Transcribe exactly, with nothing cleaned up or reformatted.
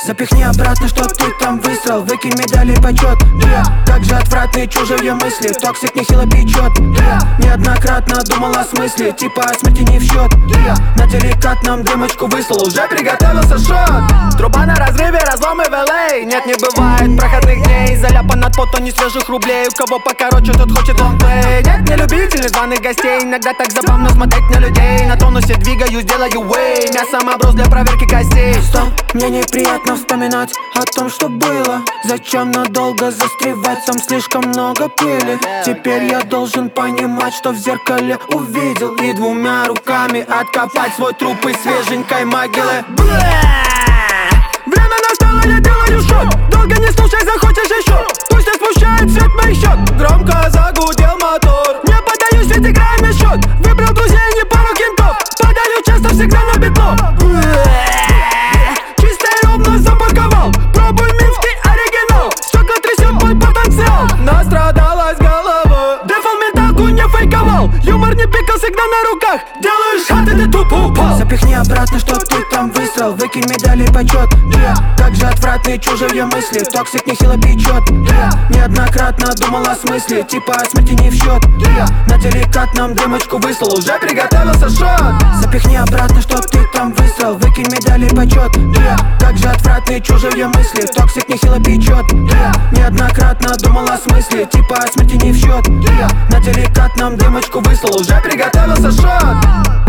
Запихни обратно, что ты там выстрел. Выкинь медали почет. Yeah. Как же отвратные чужие мысли. Токсик нехило печет. Yeah. Неоднократно думал о смысле. Типа о смерти не в счет. Yeah. На деликатном дымочку выслал. Уже приготовился шот. Труба на разрыве, разломы в эл эй. Нет, не бывает проходных дней. Заляпан от пота, не свежих рублей. У кого покороче, тот хочет лонгплей. Нет, не любитель званых гостей. Иногда так забавно смотреть на людей. На тонусе двигаюсь, делаю вей. Мясом оброс для проверки костей. Стоп, мне неприятно вспоминать о том, что было. Зачем надолго застревать, там слишком много пыли. Теперь я должен понимать, что в зеркале увидел. И двумя руками откопать свой труп из свеженькой могилы. Время настало, я делаю шот. Долго не слушай, захочешь еще. Пусть не смущает свет моих счет. Громко загудел мотор. Не поддаюсь, ведь играем в счет. Выбрал друзей, не пару кентов. Подаю часто, всегда на бедло. Чисто и ровно запаковал. Пробуй минский оригинал. Стекла трясет мой потенциал. Настрадалась голова. Дефол менталку не фейковал. Юмор не пикал, всегда на руках. Делаю шат, и ты тупо упал. Запихни обратно, что ты там выстрел. Выкинь медали почет. Yeah. Как же отвратные чужие мысли. Токсик нехило печет. Yeah. Неоднократно думал о смысле. Типа о смерти не в счет. Yeah. На деликатном дымочку выслал. Уже приготовился шот. Запихни обратно, что ты там выстрел. Выкинь медали почет. Yeah. Как же отвратные чужие мысли. Токсик нехило печет. Yeah. Неоднократно думал о смысле. Типа о смерти не в счет. Yeah. На деликатном дымочку выслал. Уже приготовился шот.